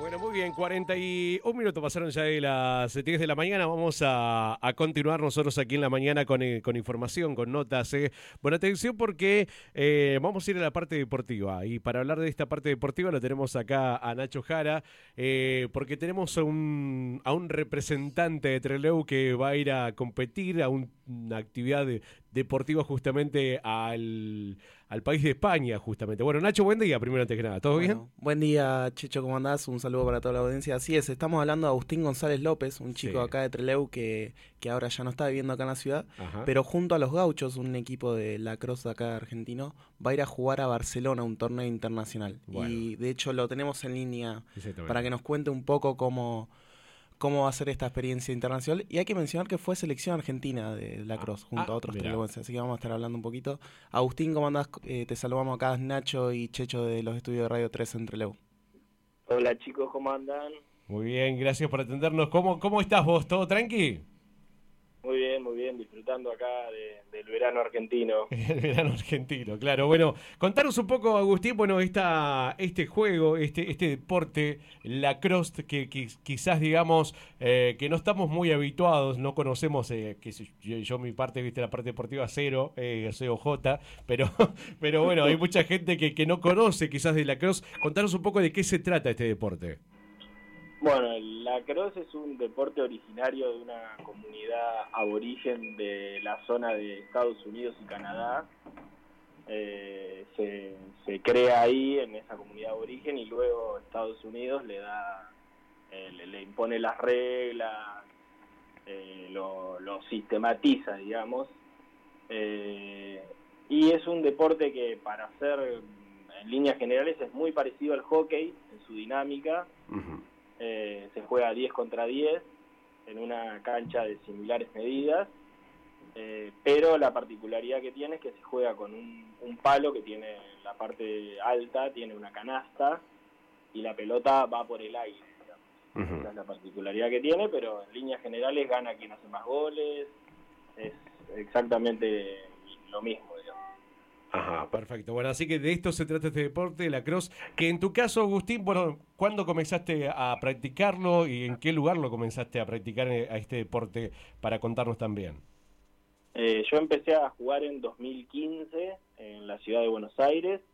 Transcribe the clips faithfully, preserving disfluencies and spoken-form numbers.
Bueno, muy bien, cuarenta y un minutos pasaron ya de las diez de la mañana. Vamos a, a continuar nosotros aquí en la mañana con, eh, con información, con notas. Eh. Bueno, atención porque eh, vamos a ir a la parte deportiva. Y para hablar de esta parte deportiva lo tenemos acá a Nacho Jara, eh, porque tenemos a un, a un representante de Trelew que va a ir a competir a un, una actividad de, deportiva justamente al, al país de España, justamente. Bueno, Nacho, buen día, primero antes que nada. ¿Todo Bueno, bien? buen día, Checho, ¿cómo andás? Un saludo para toda la audiencia. Así es, estamos hablando de Agustín González López, un chico Sí. acá de Trelew que, que ahora ya no está viviendo acá en la ciudad, Ajá. pero junto a los Gauchos, un equipo de lacrosse acá argentino, va a ir a jugar a Barcelona, un torneo internacional. Bueno. Y de hecho lo tenemos en línea Exactamente. para que nos cuente un poco cómo, cómo va a ser esta experiencia internacional. Y hay que mencionar que fue selección argentina de lacrosse, Ah, junto ah, a otros mirá. trelewenses, así que vamos a estar hablando un poquito. Agustín, ¿cómo andás? Eh, te saludamos acá, Nacho y Checho de los estudios de Radio tres en Trelew. Hola chicos, ¿cómo andan? Muy bien, gracias por atendernos. ¿Cómo, cómo estás vos? ¿Todo tranqui? Muy bien, muy bien, disfrutando acá de, del verano argentino. El verano argentino, claro. Bueno, contanos un poco, Agustín, bueno, esta, este juego, este, este deporte, lacrosse, que, que quizás digamos eh, que no estamos muy habituados, no conocemos, eh, que yo, yo mi parte, viste, la parte deportiva cero, eh, soy O J, pero, pero bueno, hay mucha gente que, que no conoce quizás de lacrosse. Contanos un poco de qué se trata este deporte. Bueno, el lacrosse es un deporte originario de una comunidad aborigen de la zona de Estados Unidos y Canadá. Eh, se, se crea ahí en esa comunidad aborigen y luego Estados Unidos le da, eh, le, le impone las reglas, eh, lo, lo sistematiza, digamos. Eh, y es un deporte que para hacer en líneas generales es muy parecido al hockey en su dinámica. Uh-huh. Eh, se juega diez contra diez en una cancha de similares medidas, eh, pero la particularidad que tiene es que se juega con un, un palo que tiene la parte alta, tiene una canasta y la pelota va por el aire, digamos. Uh-huh. Esa es la particularidad que tiene, pero en líneas generales gana quien hace más goles, es exactamente lo mismo, digamos. Ajá, perfecto. Bueno, así que de esto se trata este deporte, lacrosse, que en tu caso, Agustín, bueno, ¿cuándo comenzaste a practicarlo y en qué lugar lo comenzaste a practicar a este deporte para contarnos también? Eh, yo empecé a jugar en dos mil quince en la ciudad de Buenos Aires.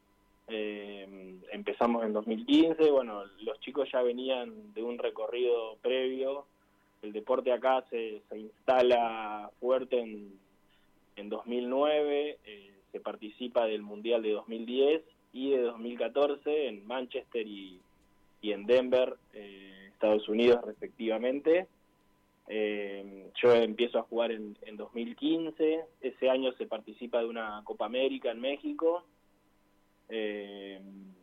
Eh, empezamos en dos mil quince, bueno, los chicos ya venían de un recorrido previo. El deporte acá se, se instala fuerte en, en dos mil nueve, eh, se participa del Mundial de dos mil diez y de dos mil catorce en Manchester y, y en Denver, eh, Estados Unidos respectivamente. Eh, yo empiezo a jugar en, en dos mil quince, ese año se participa de una Copa América en México, eh,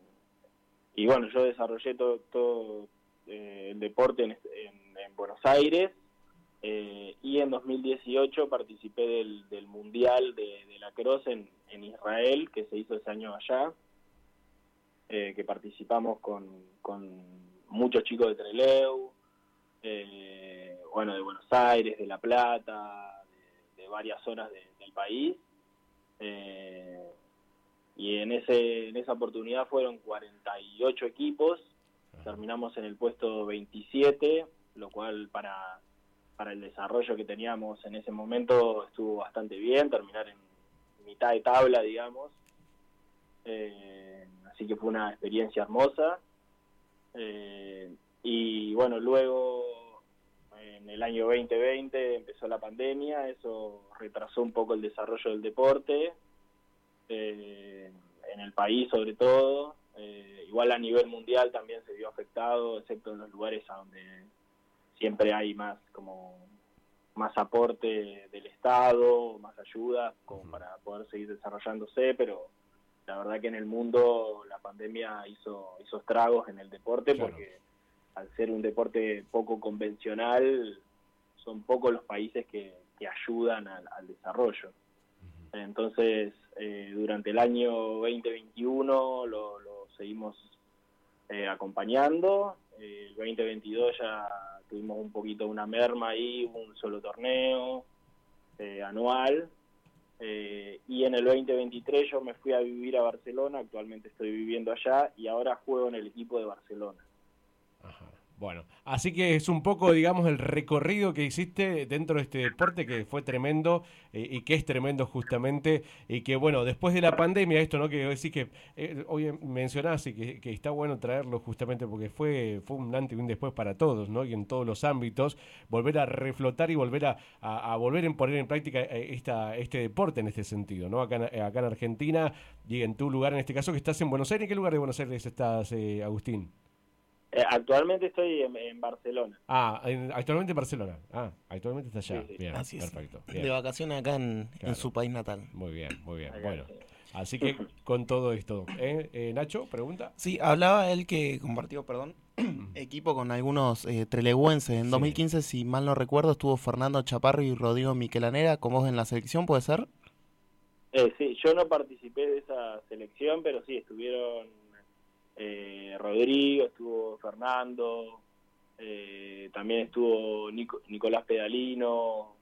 y bueno, yo desarrollé todo, todo eh, el deporte en, en, en Buenos Aires, eh, y en dos mil dieciocho participé del, del Mundial de, de lacrosse en, en Israel, que se hizo ese año allá, eh, que participamos con, con muchos chicos de Trelew, eh, bueno, de Buenos Aires, de La Plata, de, de varias zonas de, del país, eh, y en ese en esa oportunidad fueron cuarenta y ocho equipos, terminamos en el puesto veintisiete, lo cual para, para el desarrollo que teníamos en ese momento estuvo bastante bien, terminar en mitad de tabla, digamos, eh, así que fue una experiencia hermosa. Eh, y bueno, luego en el año veinte veinte empezó la pandemia, eso retrasó un poco el desarrollo del deporte, eh, en el país sobre todo, eh, igual a nivel mundial también se vio afectado, excepto en los lugares a donde siempre hay más como más aporte del Estado, más ayuda como para poder seguir desarrollándose, pero la verdad que en el mundo la pandemia hizo hizo estragos en el deporte, claro, porque al ser un deporte poco convencional, son pocos los países que, que ayudan al, al desarrollo. Uh-huh. Entonces, eh, durante el año veinte veintiuno lo, lo seguimos eh, acompañando. Eh, el veinte veintidós ya tuvimos un poquito una merma ahí, un solo torneo eh, anual. Eh, y en el veinte veintitrés yo me fui a vivir a Barcelona, actualmente estoy viviendo allá y ahora juego en el equipo de Barcelona. Ajá. Bueno, así que es un poco, digamos, el recorrido que hiciste dentro de este deporte que fue tremendo eh, y que es tremendo justamente y que, bueno, después de la pandemia, esto, ¿no? Que decís que eh, hoy mencionás y que, que está bueno traerlo justamente porque fue, fue un antes y un después para todos, ¿no? Y en todos los ámbitos, volver a reflotar y volver a, a, a volver a poner en práctica esta, este deporte en este sentido, ¿no? Acá, en- acá en Argentina y en tu lugar, en este caso, que estás en Buenos Aires. ¿En qué lugar de Buenos Aires estás, eh, Agustín? Eh, actualmente estoy en, en Barcelona. Ah, en- actualmente en Barcelona. Ah, actualmente está Sí, allá. sí. Bien, Así es. perfecto. De Bien, vacaciones acá en, en claro. su país natal. Muy bien, muy bien. Acá, Bueno, sí. así que con todo esto. ¿Eh? Eh, Nacho, pregunta. Sí, hablaba él que compartió, perdón, equipo con algunos eh, treleguenses. En Sí. dos mil quince, si mal no recuerdo, estuvo Fernando Chaparro y Rodrigo Miquelanera con vos en la selección, ¿puede ser? Eh, sí, yo no participé de esa selección, pero sí, estuvieron eh, Rodrigo, estuvo Fernando, eh, también estuvo Nico- Nicolás Pedalino,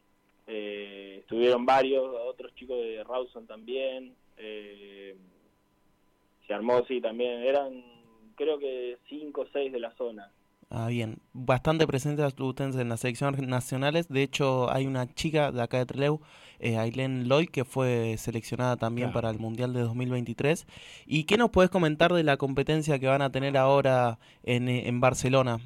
eh, estuvieron varios, otros chicos de Rawson también, eh, se armó, sí, también, eran creo que cinco o seis de la zona. Ah, bien. Bastante presentes ustedes en las selecciones nacionales. De hecho, hay una chica de acá de Trelew, eh, Ailén Loy, que fue seleccionada también para el Claro. Mundial de dos mil veintitrés. ¿Y qué nos puedes comentar de la competencia que van a tener ahora en, eh, en Barcelona?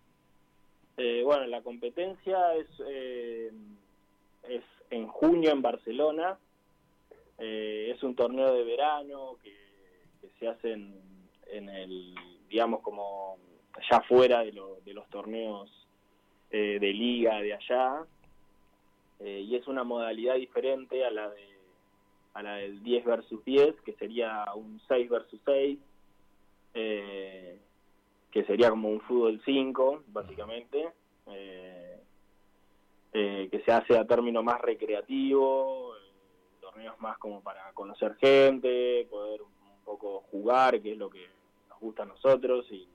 Eh, bueno, la competencia es, eh, es en junio en Barcelona. Eh, es un torneo de verano que, que se hace en, en el, digamos, como ya fuera de, lo, de los torneos eh, de liga de allá, eh, y es una modalidad diferente a la de a la del diez versus diez, que sería un seis versus seis, eh, que sería como un fútbol cinco, básicamente, eh, eh, que se hace a término más recreativo, torneos más como para conocer gente, poder un poco jugar, que es lo que nos gusta a nosotros, y,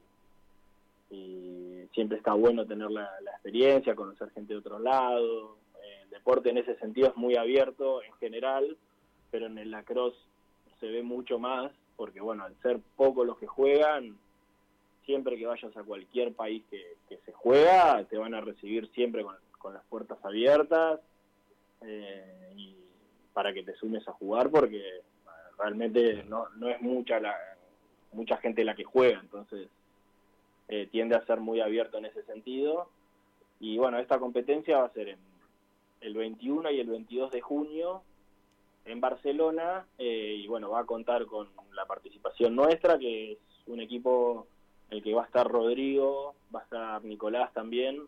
y siempre está bueno tener la, la experiencia, conocer gente de otro lado. Eh, el deporte en ese sentido es muy abierto en general, pero en el lacrosse se ve mucho más, porque bueno, al ser pocos los que juegan, siempre que vayas a cualquier país que, que se juega, te van a recibir siempre con, con las puertas abiertas, eh, y para que te sumes a jugar, porque realmente no, no es mucha la mucha gente la que juega, entonces eh, tiende a ser muy abierto en ese sentido. Y bueno, esta competencia va a ser en el veintiuno y el veintidós de junio en Barcelona, eh, y bueno, va a contar con la participación nuestra, que es un equipo en el que va a estar Rodrigo, va a estar Nicolás también,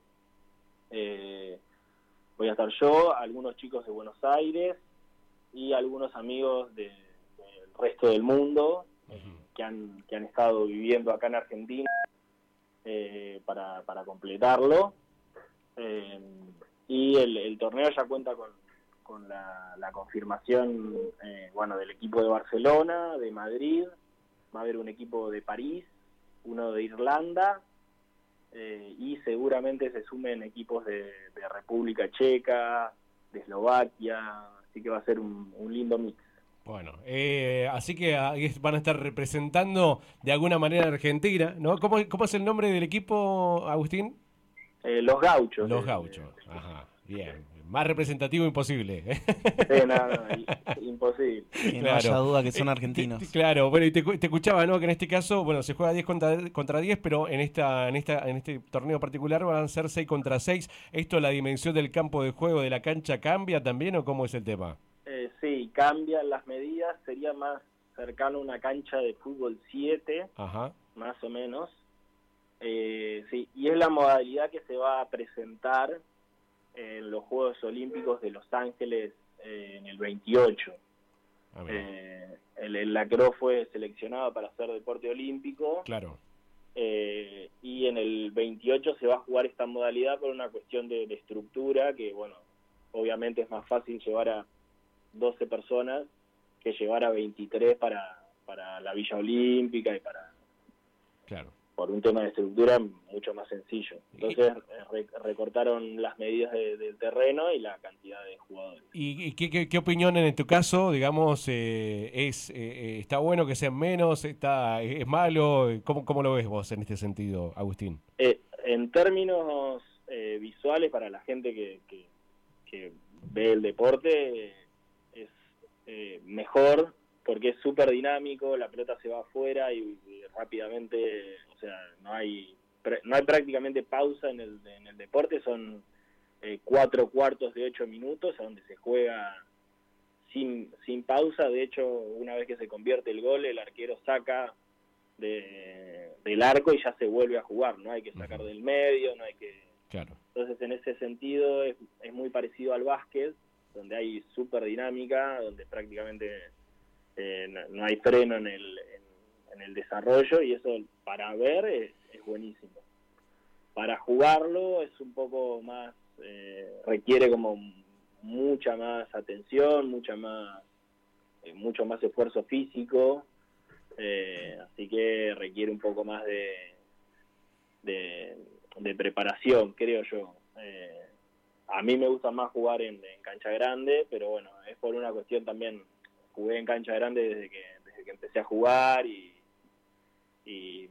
eh, voy a estar yo, algunos chicos de Buenos Aires y algunos amigos de, del resto del mundo, eh, que han que han estado viviendo acá en Argentina, eh, para, para completarlo. Eh, y el, el torneo ya cuenta con, con la, la confirmación, eh, bueno, del equipo de Barcelona, de Madrid, va a haber un equipo de París, uno de Irlanda, eh, y seguramente se sumen equipos de, de República Checa, de Eslovaquia, así que va a ser un, un lindo mix. Bueno, eh, así que ahí es- van a estar representando de alguna manera a Argentina, ¿no? ¿Cómo, cómo es el nombre del equipo, Agustín? Eh, los gauchos. Los De, Gauchos. Ajá, bien. Más representativo imposible. de, no, no, i- imposible. Que no haya Claro. duda que son Eh, te- te- argentinos. claro, bueno, y te, cu- te escuchaba, ¿no? Que en este caso, bueno, se juega diez contra, contra diez, pero en esta, en esta, en este torneo particular van a ser seis contra seis. ¿Esto, la dimensión del campo de juego de la cancha cambia también o cómo es el tema? Eh, sí, cambian las medidas, sería más cercano a una cancha de fútbol siete, Ajá. más o menos. Eh, sí, y es la modalidad que se va a presentar en los Juegos Olímpicos de Los Ángeles, eh, en el veintiocho. Ah, mira. Eh, el, el lacrosse fue seleccionado para ser deporte olímpico, Claro. eh, y en el veintiocho se va a jugar esta modalidad por una cuestión de, de estructura, que bueno, obviamente es más fácil llevar a doce personas que llevar a veintitrés para, para la Villa Olímpica y para... Claro. por un tema de estructura mucho más sencillo. Entonces re, recortaron las medidas de, del terreno y la cantidad de jugadores. ¿Y, y qué, qué, qué opinión en tu caso, digamos, eh, es eh, está bueno que sean menos, está es malo? ¿Cómo, cómo lo ves vos en este sentido, Agustín? Eh, en términos eh, visuales, para la gente que, que, que ve el deporte, eh, es eh, mejor porque es súper dinámico, la pelota se va afuera y, y rápidamente, o sea, no hay no hay prácticamente pausa en el, en el deporte, son eh, cuatro cuartos de ocho minutos, a donde se juega sin, sin pausa. De hecho, una vez que se convierte el gol, el arquero saca de, del arco y ya se vuelve a jugar, no hay que sacar del medio, no hay que... Claro. Entonces, en ese sentido, es, es muy parecido al básquet, donde hay súper dinámica, donde prácticamente... Eh, no, no hay freno en el, en, en el desarrollo, y eso para ver es, es buenísimo. Para jugarlo es un poco más, eh, requiere como mucha más atención, mucha más, eh, mucho más esfuerzo físico, eh, así que requiere un poco más de, de, de preparación, creo yo. Eh, a mí me gusta más jugar en, en cancha grande, pero bueno, es por una cuestión también. Jugué en cancha grande desde que desde que empecé a jugar y, y,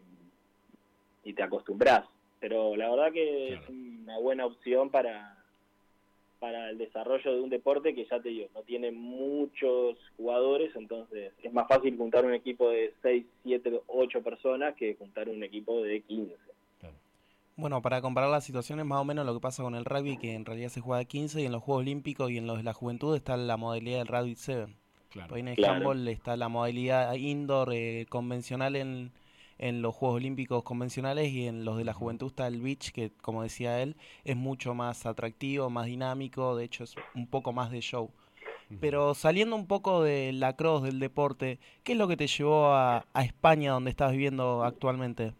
y te acostumbras. Pero la verdad que claro, es una buena opción para, para el desarrollo de un deporte que, ya te digo, no tiene muchos jugadores, entonces es más fácil juntar un equipo de seis, siete, ocho personas que juntar un equipo de quince. Claro. Bueno, para comparar las situaciones, más o menos lo que pasa con el rugby, que en realidad se juega de quince, y en los Juegos Olímpicos y en los de la juventud está la modalidad del rugby siete. Claro. En el claro. handball está la modalidad indoor eh, convencional en, en los Juegos Olímpicos convencionales, y en los de la juventud está el beach, que como decía él, es mucho más atractivo, más dinámico, de hecho es un poco más de show. Pero saliendo un poco de la cross, del deporte, ¿qué es lo que te llevó a, a España, donde estás viviendo actualmente?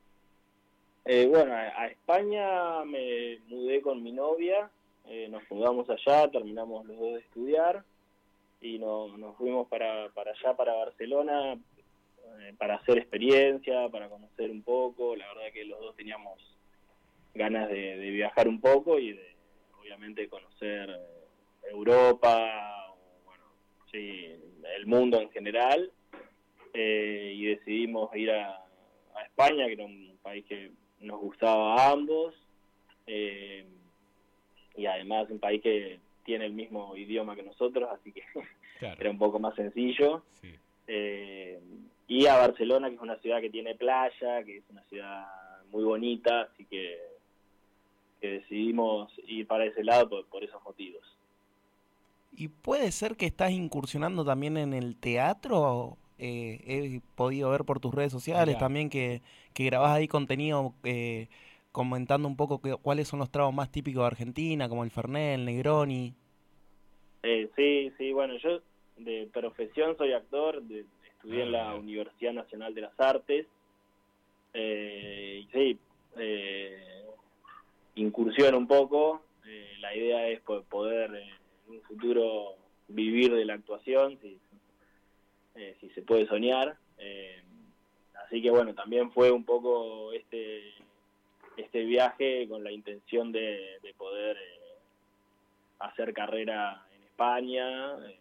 Eh, bueno, a, a España me mudé con mi novia, eh, nos mudamos allá, terminamos los dos de estudiar, y no, nos fuimos para, para allá, para Barcelona, eh, para hacer experiencia, para conocer un poco. La verdad que los dos teníamos ganas de, de viajar un poco y de, obviamente, conocer eh, Europa, o, bueno, sí, el mundo en general, eh, y decidimos ir a, a España, que era un país que nos gustaba a ambos, eh, y además un país que tiene el mismo idioma que nosotros, así que claro, era un poco más sencillo. Sí. Eh, y a Barcelona, que es una ciudad que tiene playa, que es una ciudad muy bonita, así que, que decidimos ir para ese lado por, por esos motivos. ¿Y puede ser que estás incursionando también en el teatro? Eh, he podido ver por tus redes sociales, claro, también que, que grabás ahí contenido eh, comentando un poco que, cuáles son los tragos más típicos de Argentina, como el Fernet, el Negroni. Eh, sí, sí, bueno, yo de profesión soy actor, de, estudié en la Universidad Nacional de las Artes, eh, y sí, eh, incursiono un poco, eh, la idea es poder eh, en un futuro vivir de la actuación, si, eh, si se puede soñar, eh, así que bueno, también fue un poco este este viaje con la intención de, de poder eh, hacer carrera en España, eh,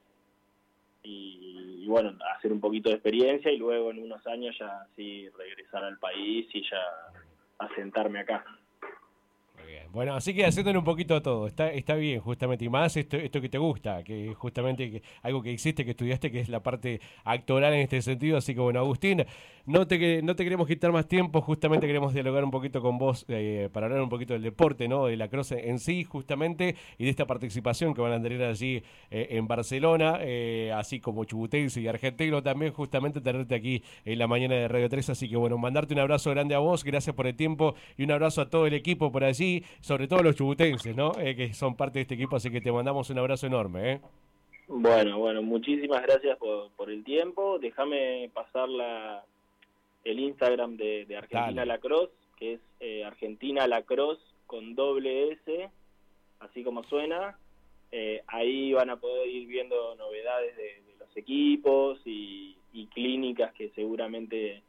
y, y bueno, hacer un poquito de experiencia, y luego en unos años ya sí regresar al país y ya asentarme acá. Muy bien. Bueno, así que haciéndole un poquito de todo, está está bien, justamente, y más esto esto que te gusta, que justamente que, algo que existe, que estudiaste, que es la parte actoral en este sentido. Así que bueno, Agustín, no te no te queremos quitar más tiempo, justamente queremos dialogar un poquito con vos eh, para hablar un poquito del deporte, ¿no? De la cross en sí, justamente, y de esta participación que van a tener allí eh, en Barcelona, eh, así como chubutense y argentino también, justamente tenerte aquí en la mañana de Radio tres. Así que bueno, mandarte un abrazo grande a vos, gracias por el tiempo, y un abrazo a todo el equipo por allí, sobre todo a los chubutenses, ¿no? Eh, que son parte de este equipo, así que te mandamos un abrazo enorme, ¿eh? Bueno, bueno, muchísimas gracias por, por el tiempo. Déjame pasar la, el Instagram de, de Argentina Lacrosse, que es eh, Argentina Lacrosse con doble S, así como suena. Eh, ahí van a poder ir viendo novedades de, de los equipos y, y clínicas que seguramente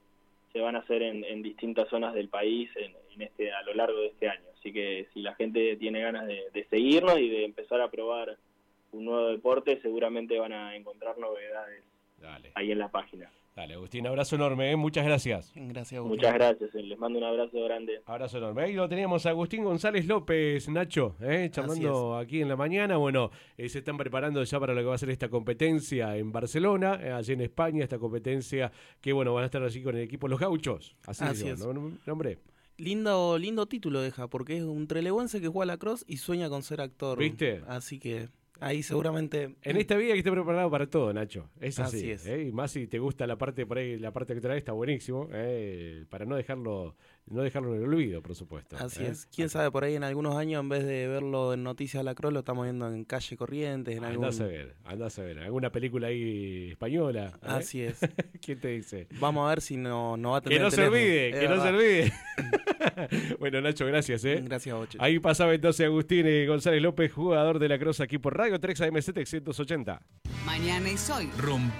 se van a hacer en, en distintas zonas del país en, en este a lo largo de este año. Así que si la gente tiene ganas de, de seguirnos y de empezar a probar un nuevo deporte, seguramente van a encontrar novedades Dale. ahí en la página. Dale, Agustín, abrazo enorme, ¿eh? Muchas gracias. Gracias, Agustín. Muchas gracias, les mando un abrazo grande. Abrazo enorme. Ahí lo teníamos a Agustín González López, Nacho, ¿eh? charlando aquí en la mañana. Bueno, eh, se están preparando ya para lo que va a ser esta competencia en Barcelona, eh, allí en España, esta competencia que, bueno, van a estar allí con el equipo Los Gauchos. Así, Así es. ¿no? Nombre. Lindo, lindo título deja, porque es un trelewense que juega lacrosse y sueña con ser actor. ¿Viste? Así que... Ahí seguramente... En esta vida hay que estar preparado para todo, Nacho. Es así. Así es. ¿eh? Y más si te gusta la parte por ahí, la parte que trae está buenísimo. ¿eh? Para no dejarlo no dejarlo en el olvido, por supuesto. Así ¿eh? es. Quién así. sabe, por ahí en algunos años, en vez de verlo en Noticias Lacrosse, lo estamos viendo en Calle Corrientes. En algún... Andás a ver, andás a ver. ¿Alguna película ahí española? ¿eh? Así es. ¿Quién te dice? Vamos a ver si no, no va a tener Que no se olvide, que no se olvide. Bueno, Nacho, gracias. ¿eh? Gracias a vos. Ahí pasaba entonces Agustín González López, jugador de lacrosse aquí por Radio Trex A M Z ciento ochenta. Mañana es hoy. Rompe